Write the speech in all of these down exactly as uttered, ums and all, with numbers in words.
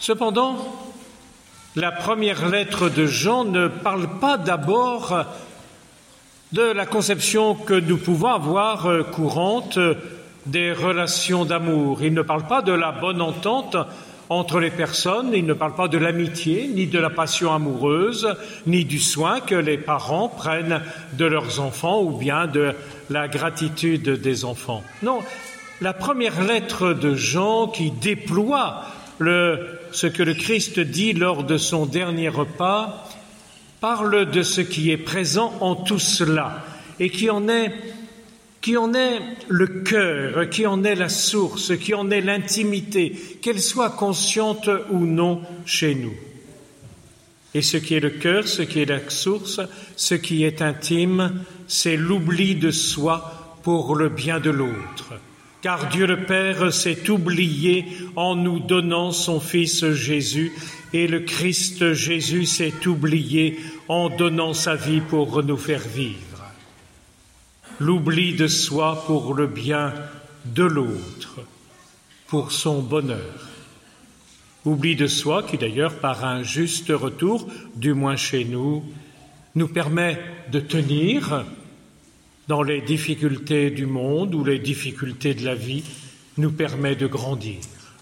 Cependant, la première lettre de Jean ne parle pas d'abord de la conception que nous pouvons avoir courante des relations d'amour. Il ne parle pas de la bonne entente entre les personnes, il ne parle pas de l'amitié, ni de la passion amoureuse, ni du soin que les parents prennent de leurs enfants ou bien de la gratitude des enfants. Non, la première lettre de Jean qui déploie le, ce que le Christ dit lors de son dernier repas parle de ce qui est présent en tout cela et qui en est qui en est le cœur, qui en est la source, qui en est l'intimité, qu'elle soit consciente ou non chez nous. Et ce qui est le cœur, ce qui est la source, ce qui est intime, c'est l'oubli de soi pour le bien de l'autre. Car Dieu le Père s'est oublié en nous donnant son Fils Jésus, et le Christ Jésus s'est oublié en donnant sa vie pour nous faire vivre. L'oubli de soi pour le bien de l'autre, pour son bonheur. Oubli de soi qui d'ailleurs, par un juste retour, du moins chez nous, nous permet de tenir dans les difficultés du monde ou les difficultés de la vie, nous permet de grandir.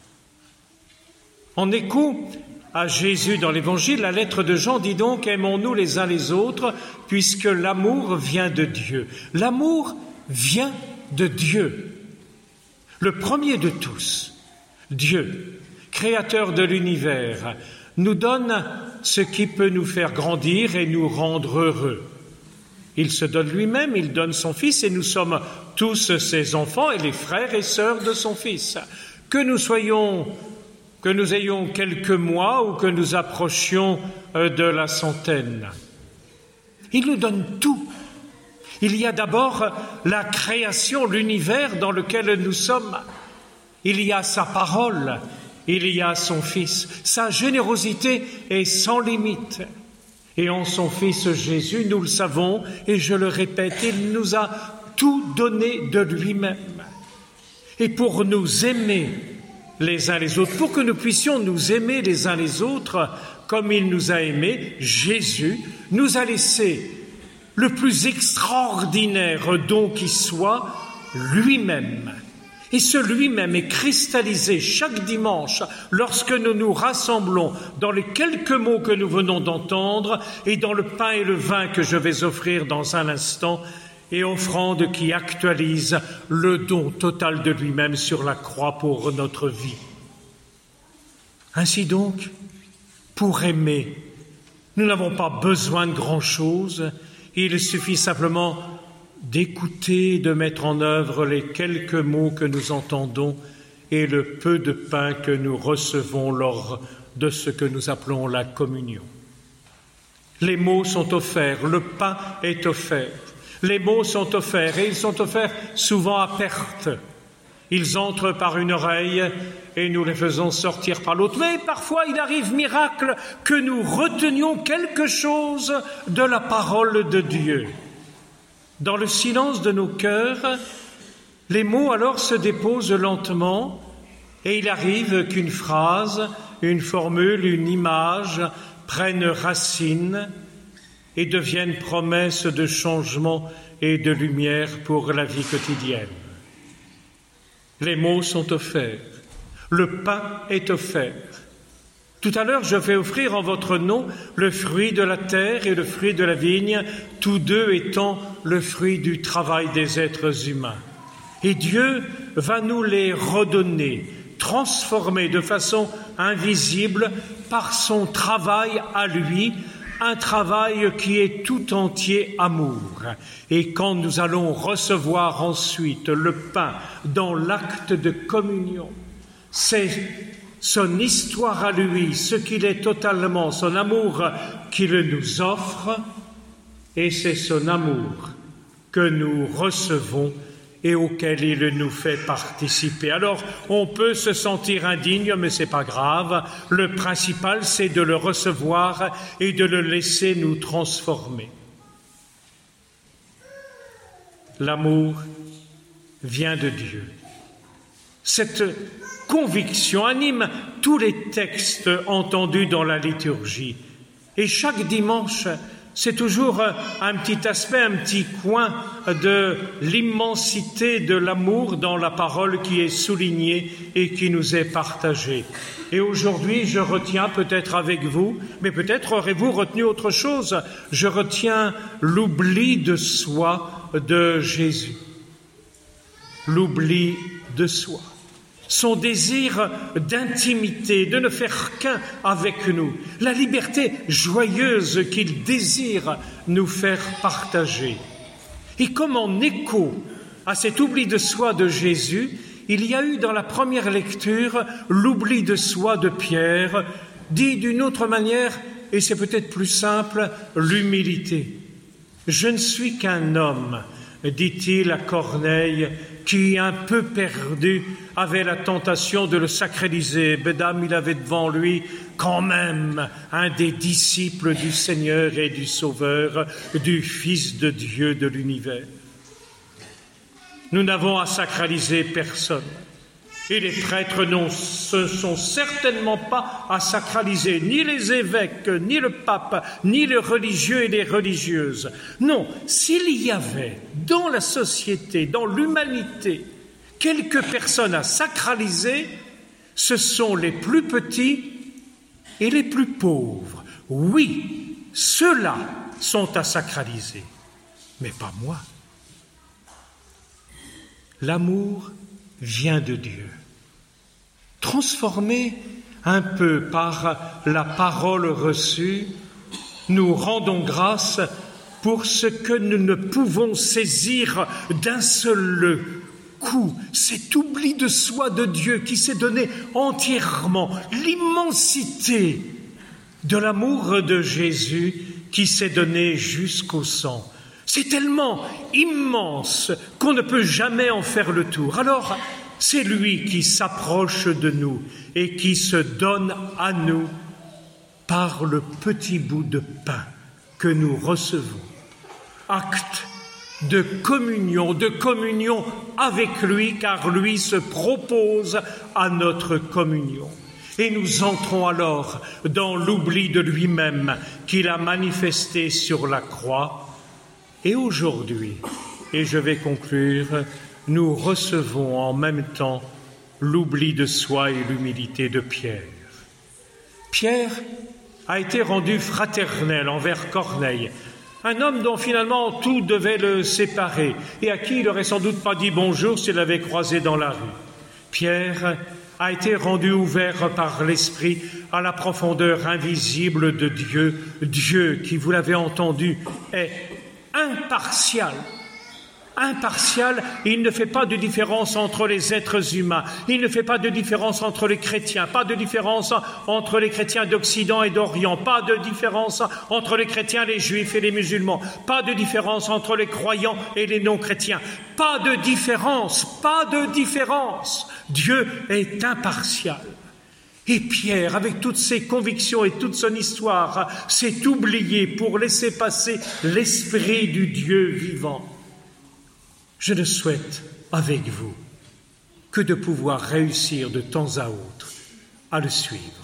En écho à Jésus dans l'Évangile, la lettre de Jean dit donc « Aimons-nous les uns les autres, puisque l'amour vient de Dieu. » L'amour vient de Dieu, le premier de tous. Dieu, créateur de l'univers, nous donne ce qui peut nous faire grandir et nous rendre heureux. Il se donne lui-même, il donne son Fils, et nous sommes tous ses enfants et les frères et sœurs de son Fils. Que nous soyons... que nous ayons quelques mois ou que nous approchions de la centaine. Il nous donne tout. Il y a d'abord la création, l'univers dans lequel nous sommes. Il y a sa parole, il y a son Fils. Sa générosité est sans limite. Et en son Fils Jésus, nous le savons, et je le répète, il nous a tout donné de lui-même. Et pour nous aimer les uns les autres, pour que nous puissions nous aimer les uns les autres comme il nous a aimés, Jésus nous a laissé le plus extraordinaire don qui soit, lui-même. Et ce lui-même est cristallisé chaque dimanche lorsque nous nous rassemblons dans les quelques mots que nous venons d'entendre et dans le pain et le vin que je vais offrir dans un instant, et offrande qui actualise le don total de lui-même sur la croix pour notre vie. Ainsi donc, pour aimer, nous n'avons pas besoin de grand-chose, il suffit simplement d'écouter, de mettre en œuvre les quelques mots que nous entendons et le peu de pain que nous recevons lors de ce que nous appelons la communion. Les mots sont offerts, le pain est offert. Les mots sont offerts, et ils sont offerts souvent à perte. Ils entrent par une oreille et nous les faisons sortir par l'autre. Mais parfois, il arrive miracle que nous retenions quelque chose de la parole de Dieu. Dans le silence de nos cœurs, les mots alors se déposent lentement et il arrive qu'une phrase, une formule, une image prennent racine et deviennent promesses de changement et de lumière pour la vie quotidienne. Les mots sont offerts, le pain est offert. Tout à l'heure, je vais offrir en votre nom le fruit de la terre et le fruit de la vigne, tous deux étant le fruit du travail des êtres humains. Et Dieu va nous les redonner, transformer de façon invisible par son travail à lui, un travail qui est tout entier amour. Et quand nous allons recevoir ensuite le pain dans l'acte de communion, c'est son histoire à lui, ce qu'il est totalement, son amour qu'il nous offre, et c'est son amour que nous recevons et auquel il nous fait participer. Alors, on peut se sentir indigne, mais c'est pas grave. Le principal, c'est de le recevoir et de le laisser nous transformer. L'amour vient de Dieu. Cette conviction anime tous les textes entendus dans la liturgie. Et chaque dimanche, c'est toujours un petit aspect, un petit coin de l'immensité de l'amour dans la parole qui est soulignée et qui nous est partagée. Et aujourd'hui, je retiens peut-être avec vous, mais peut-être aurez-vous retenu autre chose, je retiens l'oubli de soi de Jésus. L'oubli de soi. Son désir d'intimité, de ne faire qu'un avec nous, la liberté joyeuse qu'il désire nous faire partager. Et comme en écho à cet oubli de soi de Jésus, il y a eu dans la première lecture l'oubli de soi de Pierre, dit d'une autre manière, et c'est peut-être plus simple, l'humilité. « Je ne suis qu'un homme », dit-il à Corneille, qui, un peu perdu, avait la tentation de le sacraliser. Mesdames, il avait devant lui quand même un des disciples du Seigneur et du Sauveur, du Fils de Dieu de l'univers. Nous n'avons à sacraliser personne. Et les prêtres ne se sont certainement pas à sacraliser ni les évêques, ni le pape, ni les religieux et les religieuses. Non, s'il y avait dans la société, dans l'humanité, quelques personnes à sacraliser, ce sont les plus petits et les plus pauvres. Oui, ceux-là sont à sacraliser, mais pas moi. L'amour vient de Dieu. Transformé un peu par la parole reçue, nous rendons grâce pour ce que nous ne pouvons saisir d'un seul coup, cet oubli de soi de Dieu qui s'est donné entièrement, l'immensité de l'amour de Jésus qui s'est donné jusqu'au sang. C'est tellement immense qu'on ne peut jamais en faire le tour. Alors, c'est lui qui s'approche de nous et qui se donne à nous par le petit bout de pain que nous recevons. Acte de communion, de communion avec lui, car lui se propose à notre communion. Et nous entrons alors dans l'oubli de lui-même qu'il a manifesté sur la croix. Et aujourd'hui, et je vais conclure, nous recevons en même temps l'oubli de soi et l'humilité de Pierre. Pierre a été rendu fraternel envers Corneille, un homme dont finalement tout devait le séparer et à qui il n'aurait sans doute pas dit bonjour s'il l'avait croisé dans la rue. Pierre a été rendu ouvert par l'Esprit à la profondeur invisible de Dieu, Dieu qui, vous l'avez entendu, est impartial. Impartial, il ne fait pas de différence entre les êtres humains, il ne fait pas de différence entre les chrétiens, pas de différence entre les chrétiens d'Occident et d'Orient, pas de différence entre les chrétiens, les juifs et les musulmans, pas de différence entre les croyants et les non-chrétiens, pas de différence, pas de différence. Dieu est impartial. Et Pierre, avec toutes ses convictions et toute son histoire, s'est oublié pour laisser passer l'esprit du Dieu vivant. Je ne souhaite, avec vous, que de pouvoir réussir de temps à autre à le suivre.